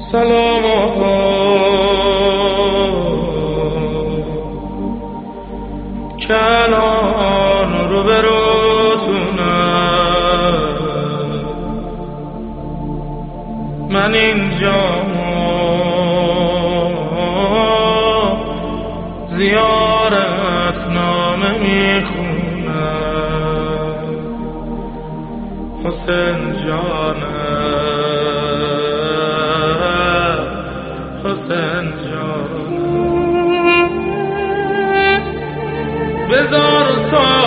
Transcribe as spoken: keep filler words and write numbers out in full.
سلام کلان رو بروتونم، من اینجا زیارت نامه میخونم. حسین جانم، حسین جانم، بذار تا